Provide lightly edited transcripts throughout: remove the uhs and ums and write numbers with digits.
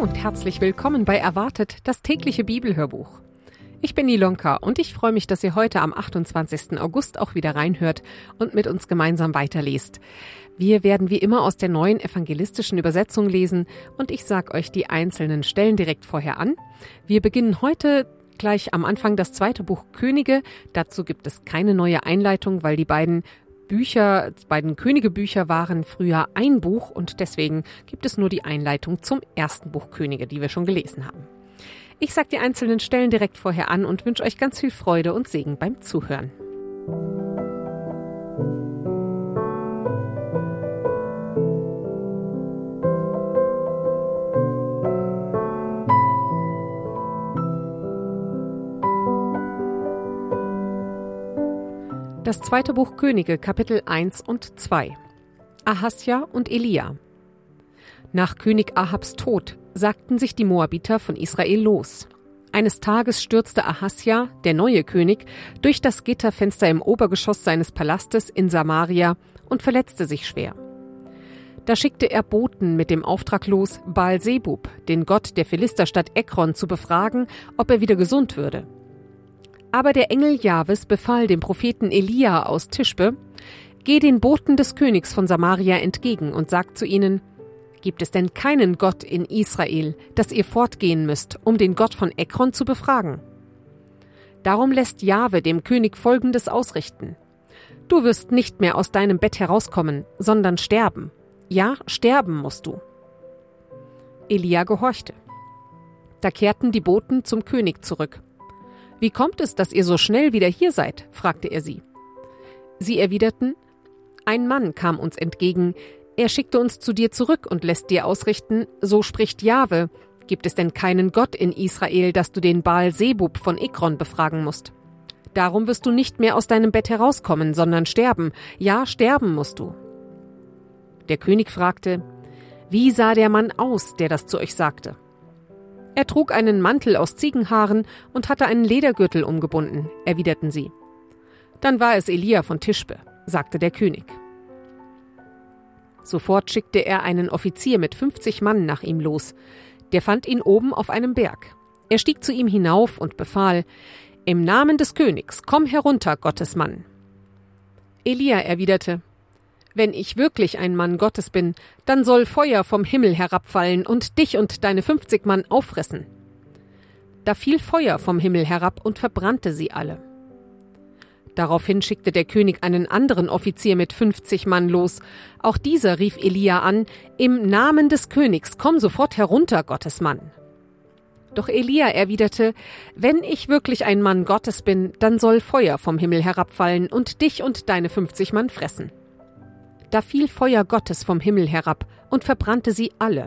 und herzlich willkommen bei Erwartet, das tägliche Bibelhörbuch. Ich bin Ilonka und ich freue mich, dass ihr heute am 28. August auch wieder reinhört und mit uns gemeinsam weiterlest. Wir werden wie immer aus der neuen evangelistischen Übersetzung lesen und ich sage euch die einzelnen Stellen direkt vorher an. Wir beginnen heute gleich am Anfang das zweite Buch Könige. Dazu gibt es keine neue Einleitung, weil die beiden Könige-Bücher waren früher ein Buch und deswegen gibt es nur die Einleitung zum ersten Buch Könige, die wir schon gelesen haben. Ich sage die einzelnen Stellen direkt vorher an und wünsche euch ganz viel Freude und Segen beim Zuhören. Das zweite Buch Könige, Kapitel 1 und 2. Ahasja und Elia. Nach König Ahabs Tod sagten sich die Moabiter von Israel los. Eines Tages stürzte Ahasja, der neue König, durch das Gitterfenster im Obergeschoss seines Palastes in Samaria und verletzte sich schwer. Da schickte er Boten mit dem Auftrag los, Baal-Sebub, den Gott der Philisterstadt Ekron, zu befragen, ob er wieder gesund würde. Aber der Engel Jahwes befahl dem Propheten Elia aus Tischbe: Geh den Boten des Königs von Samaria entgegen und sag zu ihnen: Gibt es denn keinen Gott in Israel, dass ihr fortgehen müsst, um den Gott von Ekron zu befragen? Darum lässt Jahwe dem König Folgendes ausrichten: Du wirst nicht mehr aus deinem Bett herauskommen, sondern sterben. Ja, sterben musst du. Elia gehorchte. Da kehrten die Boten zum König zurück. Wie kommt es, dass ihr so schnell wieder hier seid? Fragte er sie. Sie erwiderten: Ein Mann kam uns entgegen. Er schickte uns zu dir zurück und lässt dir ausrichten: So spricht Jahwe: Gibt es denn keinen Gott in Israel, dass du den Baal-Sebub von Ekron befragen musst? Darum wirst du nicht mehr aus deinem Bett herauskommen, sondern sterben. Ja, sterben musst du. Der König fragte: Wie sah der Mann aus, der das zu euch sagte? Er trug einen Mantel aus Ziegenhaaren und hatte einen Ledergürtel umgebunden, erwiderten sie. Dann war es Elia von Tischbe, sagte der König. Sofort schickte er einen Offizier mit 50 Mann nach ihm los. Der fand ihn oben auf einem Berg. Er stieg zu ihm hinauf und befahl: Im Namen des Königs, komm herunter, Gottes Mann. Elia erwiderte: Wenn ich wirklich ein Mann Gottes bin, dann soll Feuer vom Himmel herabfallen und dich und deine 50 Mann auffressen. Da fiel Feuer vom Himmel herab und verbrannte sie alle. Daraufhin schickte der König einen anderen Offizier mit 50 Mann los. Auch dieser rief Elia an: Im Namen des Königs, komm sofort herunter, Gottes Mann. Doch Elia erwiderte: Wenn ich wirklich ein Mann Gottes bin, dann soll Feuer vom Himmel herabfallen und dich und deine 50 Mann fressen. Da fiel Feuer Gottes vom Himmel herab und verbrannte sie alle.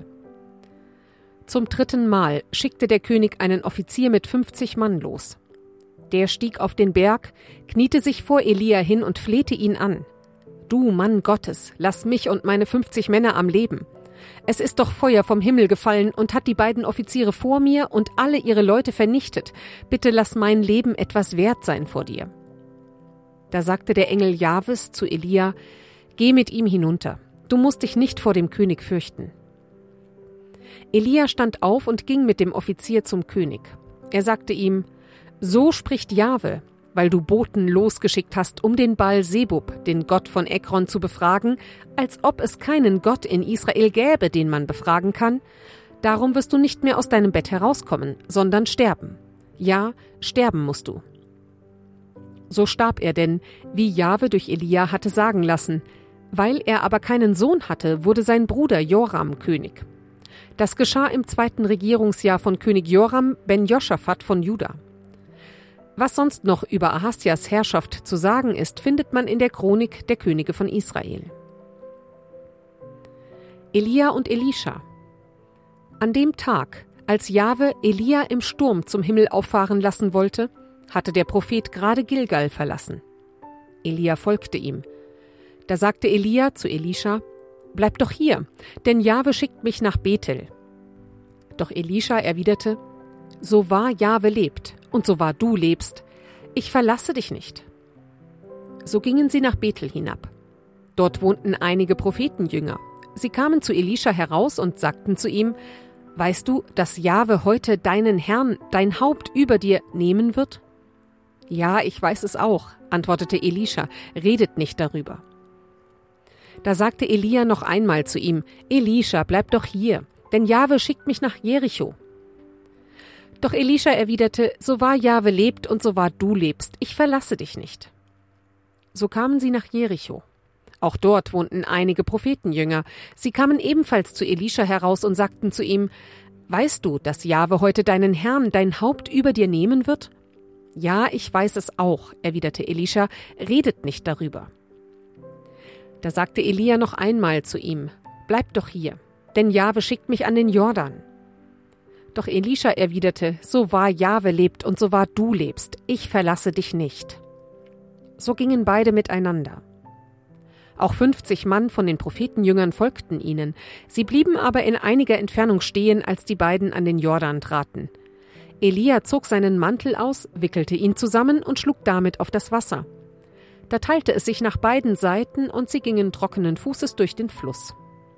Zum 3. Mal schickte der König einen Offizier mit 50 Mann los. Der stieg auf den Berg, kniete sich vor Elia hin und flehte ihn an: Du Mann Gottes, lass mich und meine 50 Männer am Leben. Es ist doch Feuer vom Himmel gefallen und hat die beiden Offiziere vor mir und alle ihre Leute vernichtet. Bitte lass mein Leben etwas wert sein vor dir. Da sagte der Engel Jahwes zu Elia: Geh mit ihm hinunter. Du musst dich nicht vor dem König fürchten. Elia stand auf und ging mit dem Offizier zum König. Er sagte ihm: So spricht Jahwe, weil du Boten losgeschickt hast, um den Baal-Sebub, den Gott von Ekron, zu befragen, als ob es keinen Gott in Israel gäbe, den man befragen kann. Darum wirst du nicht mehr aus deinem Bett herauskommen, sondern sterben. Ja, sterben musst du. So starb er denn, wie Jahwe durch Elia hatte sagen lassen. Weil er aber keinen Sohn hatte, wurde sein Bruder Joram König. Das geschah im 2. Regierungsjahr von König Joram ben Joschafat von Juda. Was sonst noch über Ahasjas Herrschaft zu sagen ist, findet man in der Chronik der Könige von Israel. Elia und Elisha. An dem Tag, als Jahwe Elia im Sturm zum Himmel auffahren lassen wollte, hatte der Prophet gerade Gilgal verlassen. Elia folgte ihm. Da sagte Elia zu Elisha: Bleib doch hier, denn Jahwe schickt mich nach Bethel. Doch Elisha erwiderte: So wahr Jahwe lebt und so wahr du lebst, ich verlasse dich nicht. So gingen sie nach Bethel hinab. Dort wohnten einige Prophetenjünger. Sie kamen zu Elisha heraus und sagten zu ihm: Weißt du, dass Jahwe heute deinen Herrn, dein Haupt über dir nehmen wird? Ja, ich weiß es auch, antwortete Elisha, redet nicht darüber. Da sagte Elia noch einmal zu ihm, Elisha, bleib doch hier, denn Jahwe schickt mich nach Jericho. Doch Elisha erwiderte, so wahr Jahwe lebt und so wahr du lebst, ich verlasse dich nicht. So kamen sie nach Jericho. Auch dort wohnten einige Prophetenjünger. Sie kamen ebenfalls zu Elisha heraus und sagten zu ihm, weißt du, dass Jahwe heute deinen Herrn, dein Haupt über dir nehmen wird? Ja, ich weiß es auch, erwiderte Elisha, redet nicht darüber. Da sagte Elia noch einmal zu ihm, bleib doch hier, denn Jahwe schickt mich an den Jordan. Doch Elisha erwiderte, so wahr Jahwe lebt und so wahr du lebst, ich verlasse dich nicht. So gingen beide miteinander. Auch 50 Mann von den Prophetenjüngern folgten ihnen. Sie blieben aber in einiger Entfernung stehen, als die beiden an den Jordan traten. Elia zog seinen Mantel aus, wickelte ihn zusammen und schlug damit auf das Wasser. Da teilte es sich nach beiden Seiten und sie gingen trockenen Fußes durch den Fluss.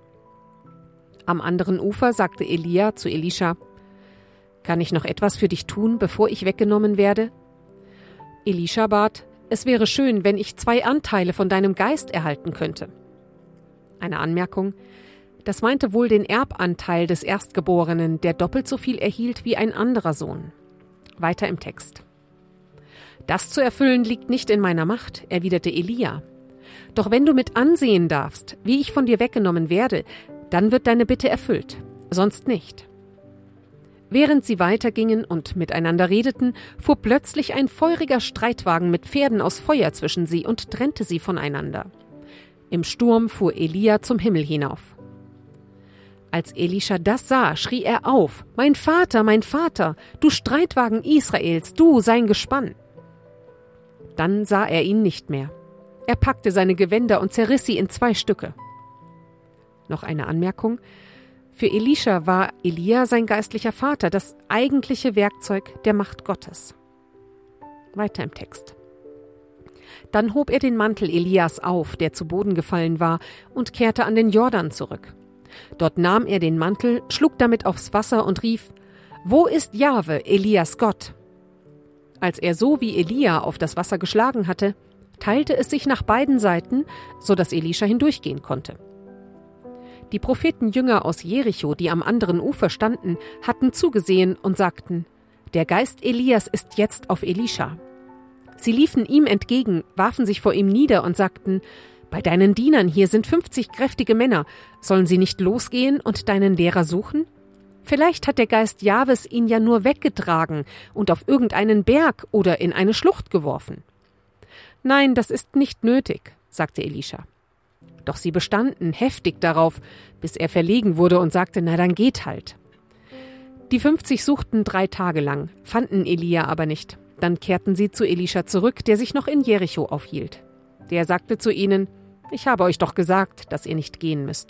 Am anderen Ufer sagte Elia zu Elisha, »Kann ich noch etwas für dich tun, bevor ich weggenommen werde?« Elisha bat, »Es wäre schön, wenn ich 2 Anteile von deinem Geist erhalten könnte.« Eine Anmerkung: Das meinte wohl den Erbanteil des Erstgeborenen, der doppelt so viel erhielt wie ein anderer Sohn. Weiter im Text. »Das zu erfüllen liegt nicht in meiner Macht«, erwiderte Elia. »Doch wenn du mit ansehen darfst, wie ich von dir weggenommen werde, dann wird deine Bitte erfüllt, sonst nicht.« Während sie weitergingen und miteinander redeten, fuhr plötzlich ein feuriger Streitwagen mit Pferden aus Feuer zwischen sie und trennte sie voneinander. Im Sturm fuhr Elia zum Himmel hinauf. Als Elisha das sah, schrie er auf, mein Vater, du Streitwagen Israels, du sein Gespann!« Dann sah er ihn nicht mehr. Er packte seine Gewänder und zerriss sie in 2 Stücke. Noch eine Anmerkung: Für Elisha war Elia sein geistlicher Vater, das eigentliche Werkzeug der Macht Gottes. Weiter im Text. Dann hob er den Mantel Elias auf, der zu Boden gefallen war, und kehrte an den Jordan zurück. Dort nahm er den Mantel, schlug damit aufs Wasser und rief, »Wo ist Jahwe, Elias Gott?« Als er so wie Elia auf das Wasser geschlagen hatte, teilte es sich nach beiden Seiten, so dass Elisha hindurchgehen konnte. Die Prophetenjünger aus Jericho, die am anderen Ufer standen, hatten zugesehen und sagten, »Der Geist Elias ist jetzt auf Elisha.« Sie liefen ihm entgegen, warfen sich vor ihm nieder und sagten, »Bei deinen Dienern hier sind 50 kräftige Männer. Sollen sie nicht losgehen und deinen Lehrer suchen? Vielleicht hat der Geist Jahwes ihn ja nur weggetragen und auf irgendeinen Berg oder in eine Schlucht geworfen.« »Nein, das ist nicht nötig«, sagte Elisha. Doch sie bestanden heftig darauf, bis er verlegen wurde und sagte, »Na, dann geht halt.« Die 50 suchten 3 Tage lang, fanden Elia aber nicht. Dann kehrten sie zu Elisha zurück, der sich noch in Jericho aufhielt. Der sagte zu ihnen, »Ich habe euch doch gesagt, dass ihr nicht gehen müsst.«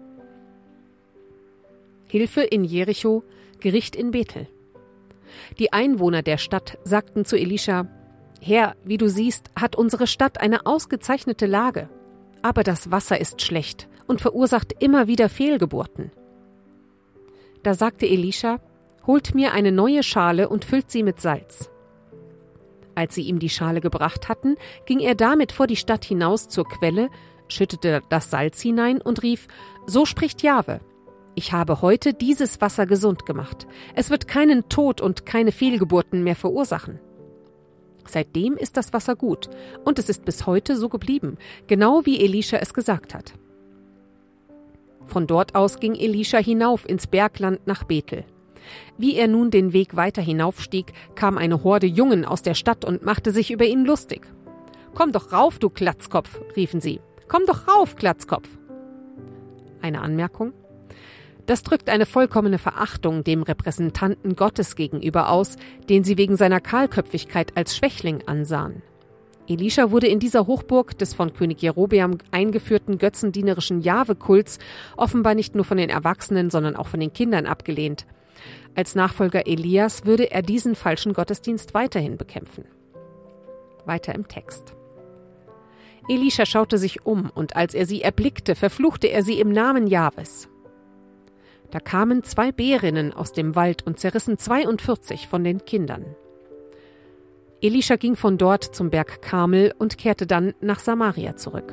Hilfe in Jericho, Gericht in Bethel. Die Einwohner der Stadt sagten zu Elisha, »Herr, wie du siehst, hat unsere Stadt eine ausgezeichnete Lage. Aber das Wasser ist schlecht und verursacht immer wieder Fehlgeburten.« Da sagte Elisha, »Holt mir eine neue Schale und füllt sie mit Salz.« Als sie ihm die Schale gebracht hatten, ging er damit vor die Stadt hinaus zur Quelle, schüttete das Salz hinein und rief, »So spricht Jahwe, ich habe heute dieses Wasser gesund gemacht. Es wird keinen Tod und keine Fehlgeburten mehr verursachen.« Seitdem ist das Wasser gut und es ist bis heute so geblieben, genau wie Elisha es gesagt hat. Von dort aus ging Elisha hinauf ins Bergland nach Bethel. Wie er nun den Weg weiter hinaufstieg, kam eine Horde Jungen aus der Stadt und machte sich über ihn lustig. »Komm doch rauf, du Glatzkopf«, riefen sie. »Komm doch rauf, Glatzkopf!« Eine Anmerkung: Das drückt eine vollkommene Verachtung dem Repräsentanten Gottes gegenüber aus, den sie wegen seiner Kahlköpfigkeit als Schwächling ansahen. Elisha wurde in dieser Hochburg des von König Jerobeam eingeführten götzendienerischen Jahwe-Kults offenbar nicht nur von den Erwachsenen, sondern auch von den Kindern abgelehnt. Als Nachfolger Elias würde er diesen falschen Gottesdienst weiterhin bekämpfen. Weiter im Text. Elisha schaute sich um, und als er sie erblickte, verfluchte er sie im Namen Jahwes. Da kamen 2 Bärinnen aus dem Wald und zerrissen 42 von den Kindern. Elisha ging von dort zum Berg Karmel und kehrte dann nach Samaria zurück.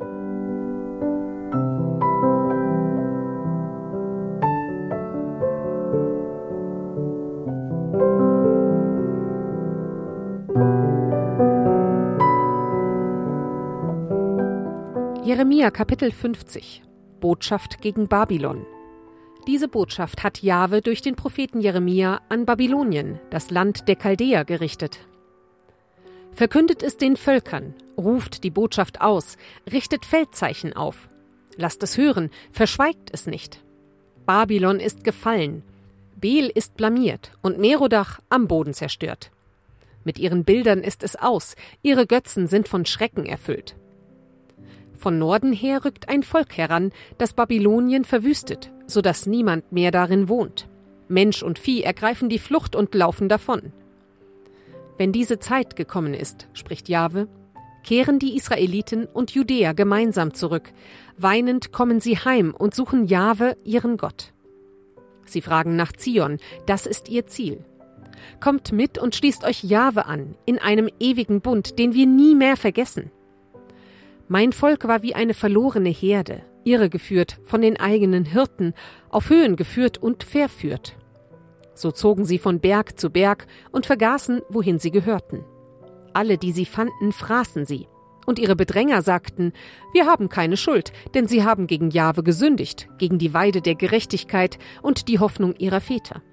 Jeremia Kapitel 50 – Botschaft gegen Babylon. Diese Botschaft hat Jahwe durch den Propheten Jeremia an Babylonien, das Land der Chaldäer, gerichtet. Verkündet es den Völkern, ruft die Botschaft aus, richtet Feldzeichen auf. Lasst es hören, verschweigt es nicht. Babylon ist gefallen, Bel ist blamiert und Merodach am Boden zerstört. Mit ihren Bildern ist es aus, ihre Götzen sind von Schrecken erfüllt. Von Norden her rückt ein Volk heran, das Babylonien verwüstet, so dass niemand mehr darin wohnt. Mensch und Vieh ergreifen die Flucht und laufen davon. Wenn diese Zeit gekommen ist, spricht Jahwe, kehren die Israeliten und Judäer gemeinsam zurück. Weinend kommen sie heim und suchen Jahwe, ihren Gott. Sie fragen nach Zion, das ist ihr Ziel. Kommt mit und schließt euch Jahwe an, in einem ewigen Bund, den wir nie mehr vergessen. Mein Volk war wie eine verlorene Herde, irregeführt von den eigenen Hirten, auf Höhen geführt und verführt. So zogen sie von Berg zu Berg und vergaßen, wohin sie gehörten. Alle, die sie fanden, fraßen sie. Und ihre Bedränger sagten, wir haben keine Schuld, denn sie haben gegen Jahwe gesündigt, gegen die Weide der Gerechtigkeit und die Hoffnung ihrer Väter.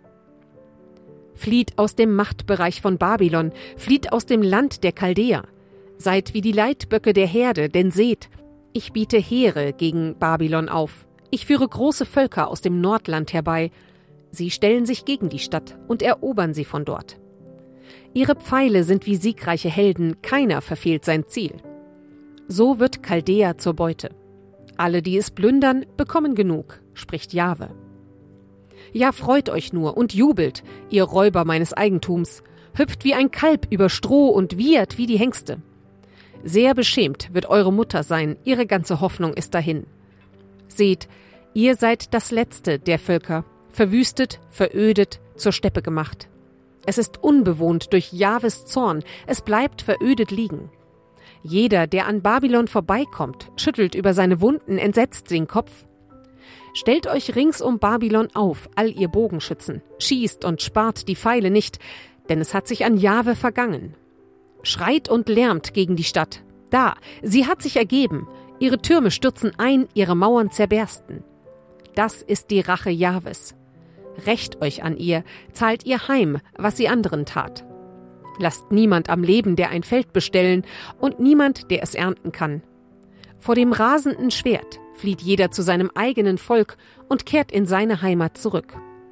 Flieht aus dem Machtbereich von Babylon, flieht aus dem Land der Chaldäer. Seid wie die Leitböcke der Herde, denn seht, ich biete Heere gegen Babylon auf. Ich führe große Völker aus dem Nordland herbei. Sie stellen sich gegen die Stadt und erobern sie von dort. Ihre Pfeile sind wie siegreiche Helden, keiner verfehlt sein Ziel. So wird Chaldäa zur Beute. Alle, die es plündern, bekommen genug, spricht Jahwe. Ja, freut euch nur und jubelt, ihr Räuber meines Eigentums, hüpft wie ein Kalb über Stroh und wiehert wie die Hengste. Sehr beschämt wird eure Mutter sein, ihre ganze Hoffnung ist dahin. Seht, ihr seid das Letzte der Völker, verwüstet, verödet, zur Steppe gemacht. Es ist unbewohnt durch Jahwes Zorn, es bleibt verödet liegen. Jeder, der an Babylon vorbeikommt, schüttelt über seine Wunden entsetzt den Kopf. Stellt euch rings um Babylon auf, all ihr Bogenschützen, schießt und spart die Pfeile nicht, denn es hat sich an Jahwe vergangen. Schreit und lärmt gegen die Stadt. Da, sie hat sich ergeben, ihre Türme stürzen ein, ihre Mauern zerbersten. Das ist die Rache Jahwes. Rächt euch an ihr, zahlt ihr heim, was sie anderen tat. Lasst niemand am Leben, der ein Feld bestellen, und niemand, der es ernten kann. Vor dem rasenden Schwert flieht jeder zu seinem eigenen Volk und kehrt in seine Heimat zurück.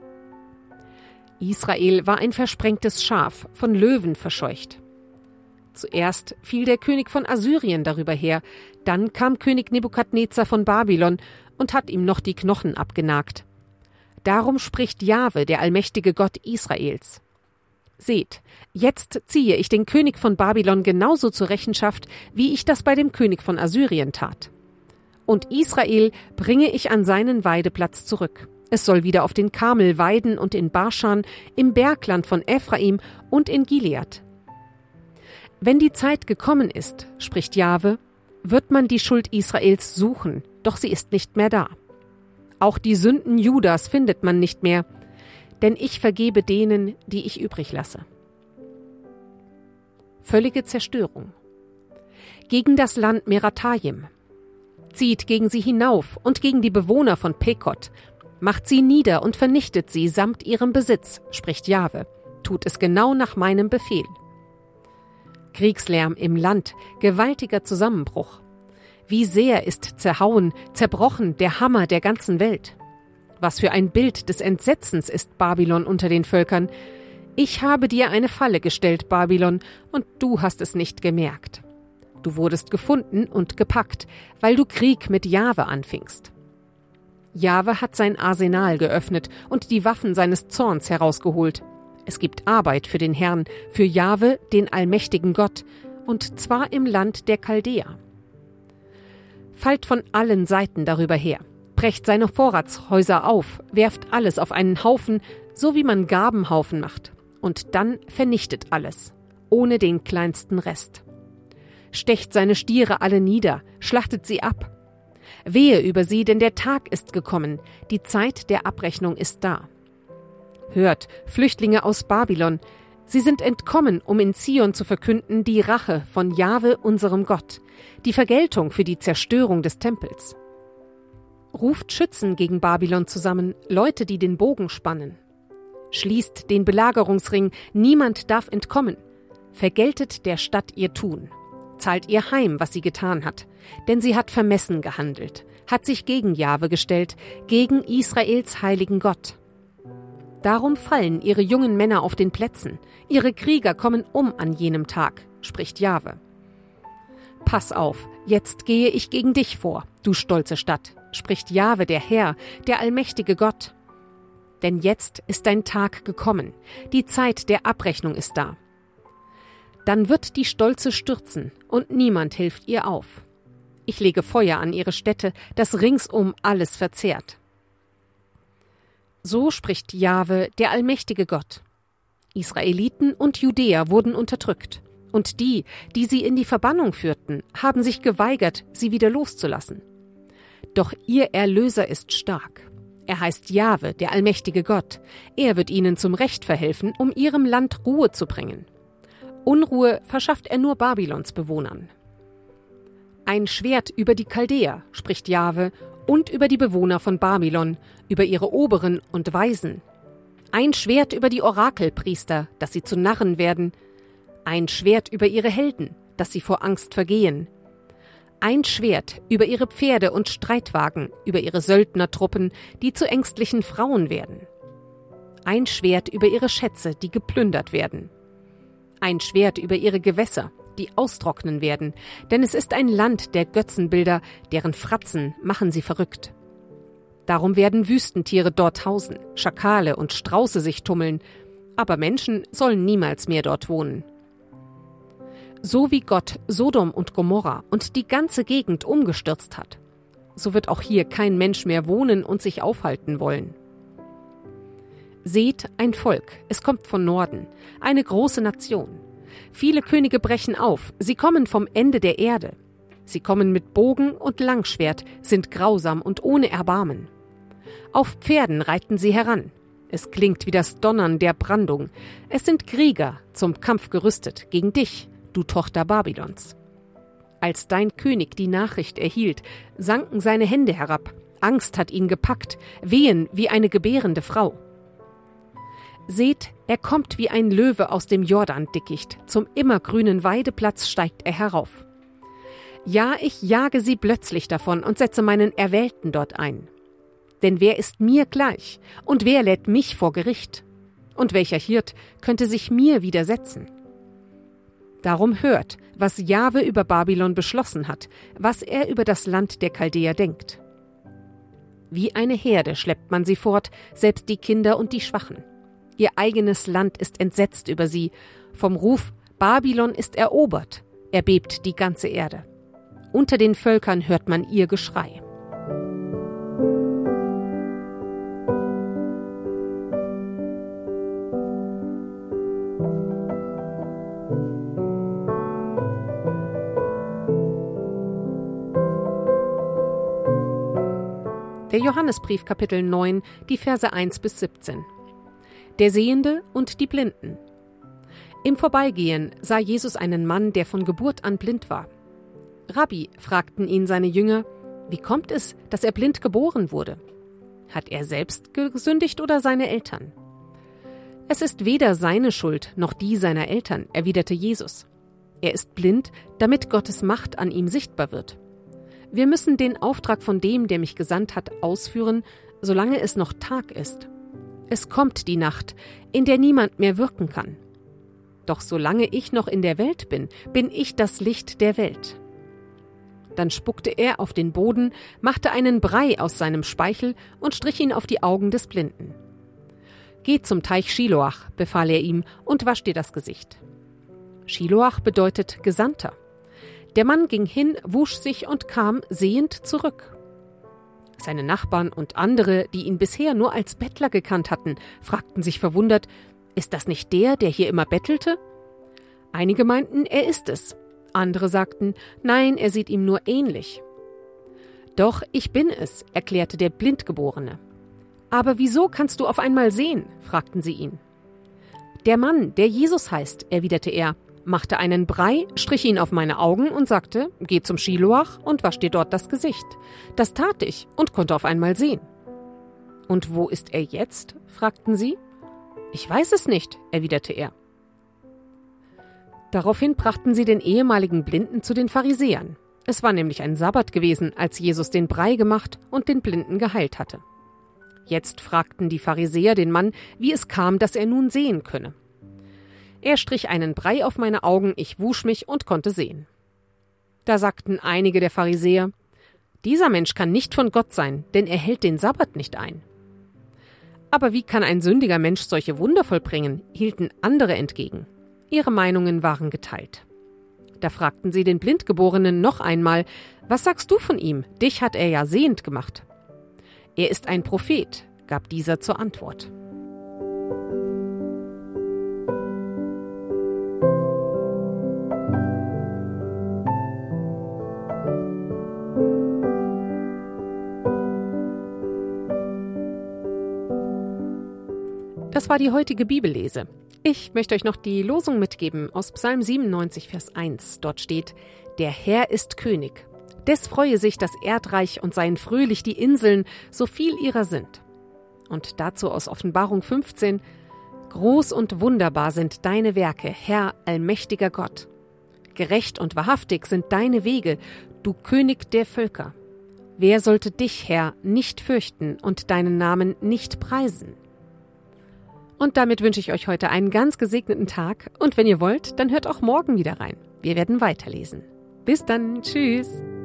Israel war ein versprengtes Schaf, von Löwen verscheucht. Zuerst fiel der König von Assyrien darüber her, dann kam König Nebukadnezar von Babylon und hat ihm noch die Knochen abgenagt. Darum spricht Jahwe, der allmächtige Gott Israels. Seht, jetzt ziehe ich den König von Babylon genauso zur Rechenschaft, wie ich das bei dem König von Assyrien tat. Und Israel bringe ich an seinen Weideplatz zurück. Es soll wieder auf den Karmel weiden und in Baschan, im Bergland von Ephraim und in Gilead. Wenn die Zeit gekommen ist, spricht Jahwe, wird man die Schuld Israels suchen, doch sie ist nicht mehr da. Auch die Sünden Judas findet man nicht mehr, denn ich vergebe denen, die ich übrig lasse. Völlige Zerstörung. Gegen das Land Merathaim. Zieht gegen sie hinauf und gegen die Bewohner von Pekod. Macht sie nieder und vernichtet sie samt ihrem Besitz, spricht Jahwe. Tut es genau nach meinem Befehl. Kriegslärm im Land, gewaltiger Zusammenbruch. Wie sehr ist zerhauen, zerbrochen der Hammer der ganzen Welt. Was für ein Bild des Entsetzens ist Babylon unter den Völkern. Ich habe dir eine Falle gestellt, Babylon, und du hast es nicht gemerkt. Du wurdest gefunden und gepackt, weil du Krieg mit Jahwe anfingst. Jahwe hat sein Arsenal geöffnet und die Waffen seines Zorns herausgeholt. Es gibt Arbeit für den Herrn, für Jahwe, den allmächtigen Gott, und zwar im Land der Chaldäer. Fallt von allen Seiten darüber her, brecht seine Vorratshäuser auf, werft alles auf einen Haufen, so wie man Gabenhaufen macht, und dann vernichtet alles, ohne den kleinsten Rest. Stecht seine Stiere alle nieder, schlachtet sie ab. Wehe über sie, denn der Tag ist gekommen, die Zeit der Abrechnung ist da. Hört, Flüchtlinge aus Babylon, sie sind entkommen, um in Zion zu verkünden die Rache von Jahwe, unserem Gott, die Vergeltung für die Zerstörung des Tempels. Ruft Schützen gegen Babylon zusammen, Leute, die den Bogen spannen. Schließt den Belagerungsring, niemand darf entkommen. Vergeltet der Stadt ihr Tun. Zahlt ihr heim, was sie getan hat, denn sie hat vermessen gehandelt, hat sich gegen Jahwe gestellt, gegen Israels heiligen Gott. Darum fallen ihre jungen Männer auf den Plätzen, ihre Krieger kommen um an jenem Tag, spricht Jahwe. Pass auf, jetzt gehe ich gegen dich vor, du stolze Stadt, spricht Jahwe, der Herr, der allmächtige Gott. Denn jetzt ist dein Tag gekommen, die Zeit der Abrechnung ist da. Dann wird die Stolze stürzen, und niemand hilft ihr auf. Ich lege Feuer an ihre Städte, das ringsum alles verzehrt. So spricht Jahwe, der allmächtige Gott. Israeliten und Judäer wurden unterdrückt, und die sie in die Verbannung führten, haben sich geweigert, sie wieder loszulassen. Doch ihr Erlöser ist stark. Er heißt Jahwe, der allmächtige Gott. Er wird ihnen zum Recht verhelfen, um ihrem Land Ruhe zu bringen. Unruhe verschafft er nur Babylons Bewohnern. Ein Schwert über die Chaldäer, spricht Jahwe, und über die Bewohner von Babylon, über ihre Oberen und Weisen. Ein Schwert über die Orakelpriester, dass sie zu Narren werden. Ein Schwert über ihre Helden, dass sie vor Angst vergehen. Ein Schwert über ihre Pferde und Streitwagen, über ihre Söldnertruppen, die zu ängstlichen Frauen werden. Ein Schwert über ihre Schätze, die geplündert werden. Ein Schwert über ihre Gewässer, die austrocknen werden, denn es ist ein Land der Götzenbilder, deren Fratzen machen sie verrückt. Darum werden Wüstentiere dort hausen, Schakale und Strauße sich tummeln, aber Menschen sollen niemals mehr dort wohnen. So wie Gott Sodom und Gomorra und die ganze Gegend umgestürzt hat, so wird auch hier kein Mensch mehr wohnen und sich aufhalten wollen. Seht, ein Volk, es kommt von Norden, eine große Nation. Viele Könige brechen auf, sie kommen vom Ende der Erde. Sie kommen mit Bogen und Langschwert, sind grausam und ohne Erbarmen. Auf Pferden reiten sie heran. Es klingt wie das Donnern der Brandung. Es sind Krieger, zum Kampf gerüstet, gegen dich, du Tochter Babylons. Als dein König die Nachricht erhielt, sanken seine Hände herab. Angst hat ihn gepackt, Wehen wie eine gebärende Frau. Seht, er kommt wie ein Löwe aus dem Jordan-Dickicht, zum immergrünen Weideplatz steigt er herauf. Ja, ich jage sie plötzlich davon und setze meinen Erwählten dort ein. Denn wer ist mir gleich, und wer lädt mich vor Gericht? Und welcher Hirt könnte sich mir widersetzen? Darum hört, was Jahwe über Babylon beschlossen hat, was er über das Land der Chaldäer denkt. Wie eine Herde schleppt man sie fort, selbst die Kinder und die Schwachen. Ihr eigenes Land ist entsetzt über sie. Vom Ruf, Babylon ist erobert, erbebt die ganze Erde. Unter den Völkern hört man ihr Geschrei. Der Johannesbrief, Kapitel 9, die Verse 1 bis 17. Der Sehende und die Blinden. Im Vorbeigehen sah Jesus einen Mann, der von Geburt an blind war. Rabbi, fragten ihn seine Jünger, wie kommt es, dass er blind geboren wurde? Hat er selbst gesündigt oder seine Eltern? Es ist weder seine Schuld noch die seiner Eltern, erwiderte Jesus. Er ist blind, damit Gottes Macht an ihm sichtbar wird. Wir müssen den Auftrag von dem, der mich gesandt hat, ausführen, solange es noch Tag ist. Es kommt die Nacht, in der niemand mehr wirken kann. Doch solange ich noch in der Welt bin, bin ich das Licht der Welt. Dann spuckte er auf den Boden, machte einen Brei aus seinem Speichel und strich ihn auf die Augen des Blinden. Geh zum Teich Schiloach, befahl er ihm, und wasch dir das Gesicht. Schiloach bedeutet Gesandter. Der Mann ging hin, wusch sich und kam sehend zurück. Seine Nachbarn und andere, die ihn bisher nur als Bettler gekannt hatten, fragten sich verwundert: Ist das nicht der hier immer bettelte? Einige meinten, er ist es. Andere sagten, nein, er sieht ihm nur ähnlich. Doch, ich bin es, erklärte der Blindgeborene. Aber wieso kannst du auf einmal sehen? Fragten sie ihn. Der Mann, der Jesus heißt, erwiderte er, machte einen Brei, strich ihn auf meine Augen und sagte, geh zum Schiloach und wasch dir dort das Gesicht. Das tat ich und konnte auf einmal sehen. Und wo ist er jetzt? Fragten sie. Ich weiß es nicht, erwiderte er. Daraufhin brachten sie den ehemaligen Blinden zu den Pharisäern. Es war nämlich ein Sabbat gewesen, als Jesus den Brei gemacht und den Blinden geheilt hatte. Jetzt fragten die Pharisäer den Mann, wie es kam, dass er nun sehen könne. Er strich einen Brei auf meine Augen, ich wusch mich und konnte sehen. Da sagten einige der Pharisäer, dieser Mensch kann nicht von Gott sein, denn er hält den Sabbat nicht ein. Aber wie kann ein sündiger Mensch solche Wunder vollbringen, hielten andere entgegen. Ihre Meinungen waren geteilt. Da fragten sie den Blindgeborenen noch einmal, was sagst du von ihm? Dich hat er ja sehend gemacht. Er ist ein Prophet, gab dieser zur Antwort. Das war die heutige Bibellese. Ich möchte euch noch die Losung mitgeben aus Psalm 97, Vers 1. Dort steht, der Herr ist König. Des freue sich das Erdreich und seien fröhlich die Inseln, so viel ihrer sind. Und dazu aus Offenbarung 15, groß und wunderbar sind deine Werke, Herr, allmächtiger Gott. Gerecht und wahrhaftig sind deine Wege, du König der Völker. Wer sollte dich, Herr, nicht fürchten und deinen Namen nicht preisen? Und damit wünsche ich euch heute einen ganz gesegneten Tag und wenn ihr wollt, dann hört auch morgen wieder rein. Wir werden weiterlesen. Bis dann, tschüss!